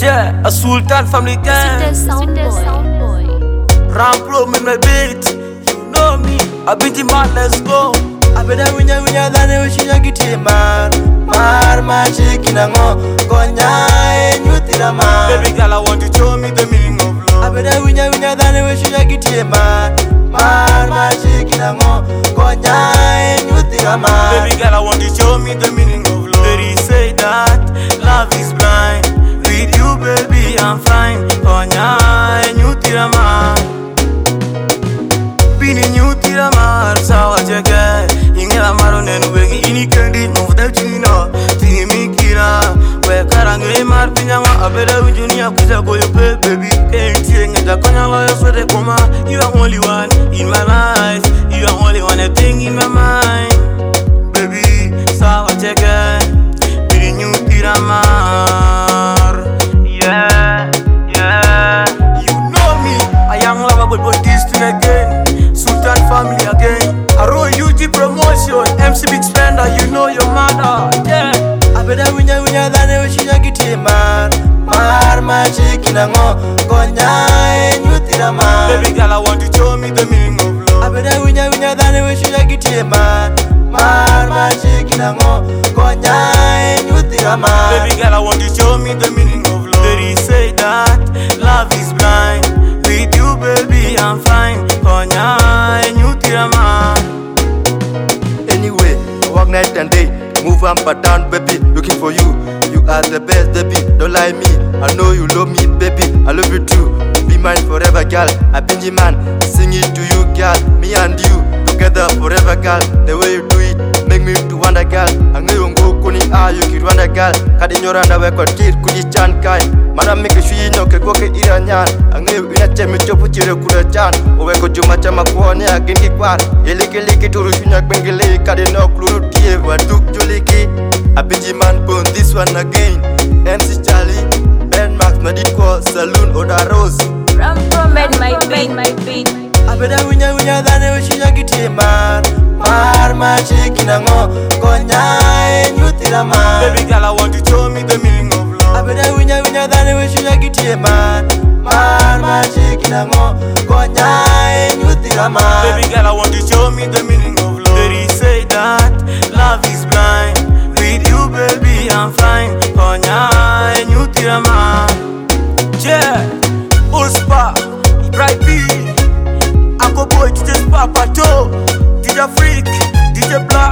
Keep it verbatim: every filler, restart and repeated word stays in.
Yeah, a Sultan family gang. Soundboy. Rampro in my beat. You know me. I been the man, let's go. I better win ya win ya than a wish you get him, man. Mar my chicken and go. Gonya and you tell a man. Baby girl, I want you to show me the meaning of love. I better win ya win ya than a wish you get him, man. Mar my chicken and go. Gonya and you tell a man. Baby girl, I want you to show me the meaning of love. They say that love is blind. With you, baby, I'm fine. Gonya and you tell a man. Bini you tell a man. Sawa jage. Ingela marone nuwegi ini kendi mufda chino. Tingi mikira. We karange mar pinyanga abeda unjunia kuja goyo pe baby. Kenti ngeta konya loyo swede koma. You are only one in my life. You are only one thing in my mind. Baby, sawa jage. Bini you tell a man. Yeah, yeah. You know me. I am lovable but this thing again. Sultan family again. Aro U G promotion, M C Big Spender, you know your mother, yeah. I better win ya win ya than a wish you get him, man. Mar my chicken and go. Gonya and you tell a man. Baby girl, I want you to show me the meaning of love. I better win ya win ya than a wish you get him, man. Mar my chicken and go. Gonya and you tell a man. Baby girl, I want you to show me the meaning of love. They say that love is blind. With you, baby, I'm fine. Gonya and you tell a man. Anyway, I work night and day, move up and down, baby, looking for you. You are the best, baby, don't lie me. I know you love me, baby, I love you too. Be mine forever, girl. I been the man, sing it to you, girl. Me and you, together forever, girl. The way you do it, make me to wonder, girl. I know you go kuni ah, you kid wonder, girl. Kadinyoranda we got kid, kuni chan kai. Mara make sure you know ke goke iranyan. I know you ina chemi chopu chire kura chan. Owe ko juma chama kuone agingi kwan. Eliki liki turu shunya bengele kadino kluru tie waduk juliki. I be the man born this one again. M C Charlie, Ben Max Medicor, Saloon Oda Rose. Rampro made my beat, my beat. I better win ya win ya than a wish you get him, man. Mar my chicken and go. Gonya and you tell a man. Baby girl, I want you to show me the meaning of love. I better win ya win ya than a wish you get him, man. Mar my chicken and go. Gonya and you tell a man. Baby girl, I want you to show me the meaning of love. They say that love is blind. With you, baby, I'm fine. Gonya and you tell a man. Yeah, Uspa, Bright B, Uncle Boy, D J Papa Toe, D J Freak, D J Black.